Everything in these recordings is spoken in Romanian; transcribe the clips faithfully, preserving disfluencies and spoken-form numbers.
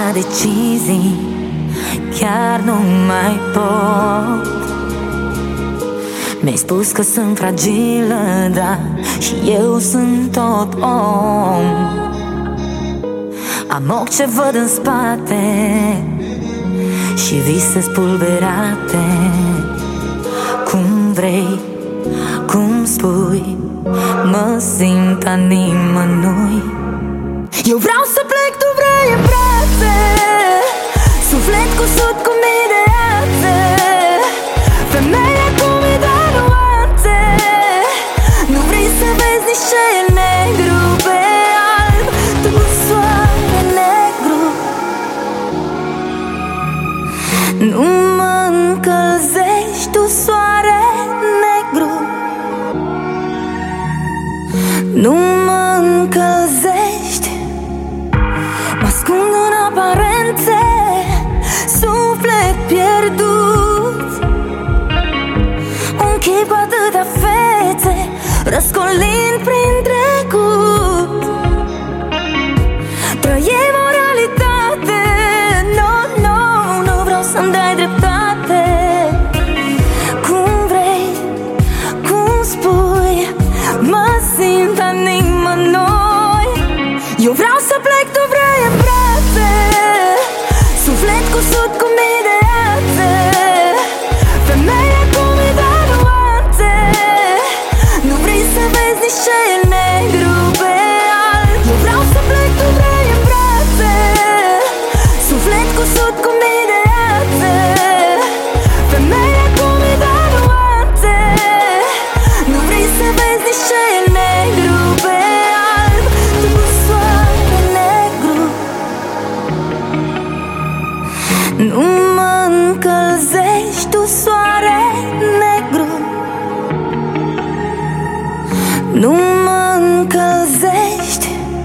decizii, chiar nu mai pot. Mi-ai spus că sunt fragilă, da, și eu sunt tot om. Am ochi ce văd în spate și vise spulberate. Cum vrei, cum spui, mă simt a nimănui. Eu vreau să plec, tu vrei în brațe, suflet cusut cu mii de ațe, femeie cu mii de nuanțe. Nu vrei să vezi nici ce e negru pe alb, tu soare negru. Nu mă încălzești, tu soare negru. Nu mă încălzești, mă ascund în aparențe, suflet pierdut. Un chip cu atâtea fețe, răscolind prin trecut. Trăim o realitate, no, no, nu vreau să-mi dai dreptate. Cum vrei, cum spui, mă simt a nimănui. Eu vreau să plec, tu vrei în brațe, suflet cusut cu mii de ațe, femeie cu mii de nuanțe. Nu vrei să vezi nici ce e negru pe alb. Eu vreau să plec, tu vrei în brațe, suflet cusut cu mii de ațe, femeie cu mii de nuanțe. Nu vrei să vezi nici ce e negru pe alb, tu soare negru. Nu mă încălzești, tu soare negru. Nu mă încălzești.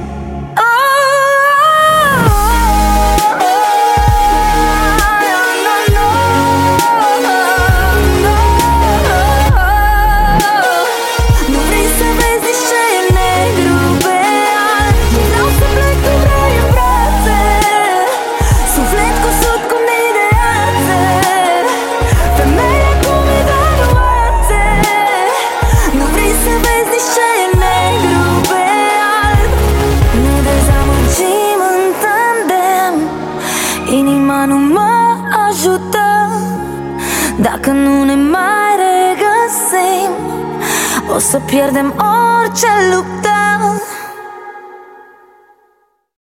Inima nu mă ajută dacă nu ne mai regăsim. O să pierdem orice luptă.